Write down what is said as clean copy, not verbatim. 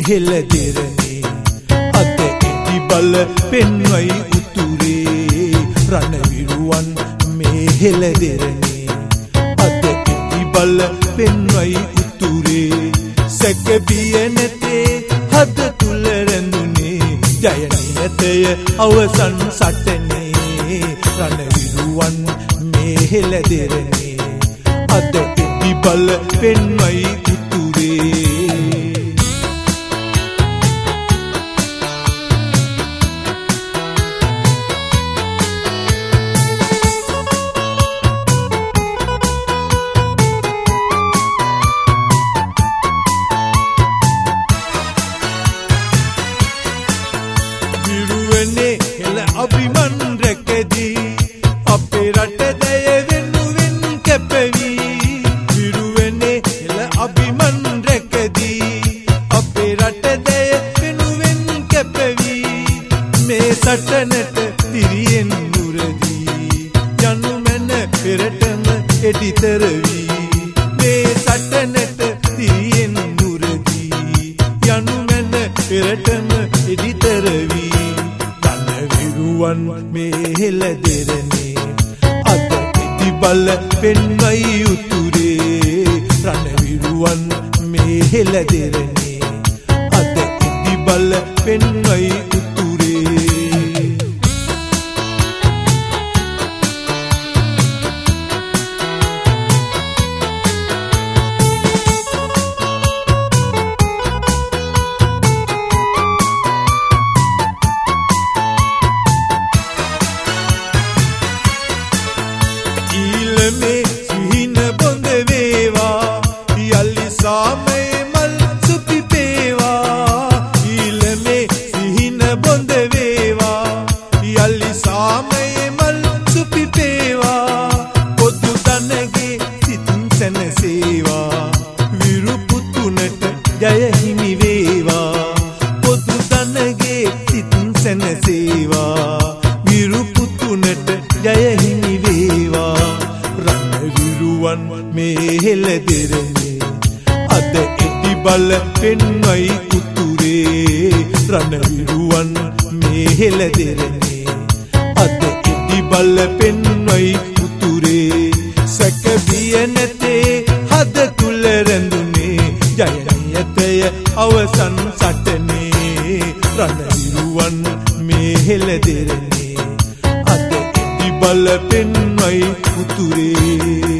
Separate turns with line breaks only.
හෙළ දෙරනේ අද ඉදි බල පෙන්වයි උතුරේ රණවිරුවන් මේ හෙළ දෙරනේ අද ඉදි බල පෙන්වයි උතුරේ සැකබිය නැතේ හද තුල රැඳුනේ ජය නියතය අවසන් සටනේ රණවිරුවන් මේ හෙළ දෙරනේ අද ඉදි බල පෙන්වයි උතුරේ අභිමන් රැකදී අපේ රට දය වෙනුවෙන් කැපවි විරුවනේ එල අභිමන් රැකදී අපේ රට දය වෙනුවෙන් කැපවි මේ සටනට තිරියෙන් නුරදී යනු මැන පෙරටම එඩිතරවි මේ සටනට තිරියෙන් නුරදී යනු මැන පෙරටම එඩිතරවි මේ හෙළ දෙරනේ අද ඉදි බල පෙන්වයි උතුරේ රණවිරුවන් මේ හෙළ දෙරනේ අද ඉදි බල පෙන්වයි උතුරේ මේ සිහින බොඳ වේවා යලි සාමයේ මල් සුපිපේවා ඊළමේ සිහින බොඳ වේවා යලි සාමයේ මල් සුපිපේවා පොදු දනගේ සිතින් සැනසේවා විරුපුතුනට ජය හිමි වේවා පොදු දනගේ සිතින් සැනසේවා විරුපුතුනට ජය හිමි වේවා රණවිරුවන් මේ හෙළ දෙරනේ අද ඉදි බල පෙන්වයි උතුරේ රණවිරුවන් මේ හෙළ දෙරනේ අද ඉදි බල පෙන්වයි උතුරේ සැකබිය නැතේ හද තුල රැඳුනේ ජය නියතය අවසන් සටනේ රණවිරුවන් මේ හෙළ දෙරනේ අද ඉදි බල පෙන්වයි උතුරේ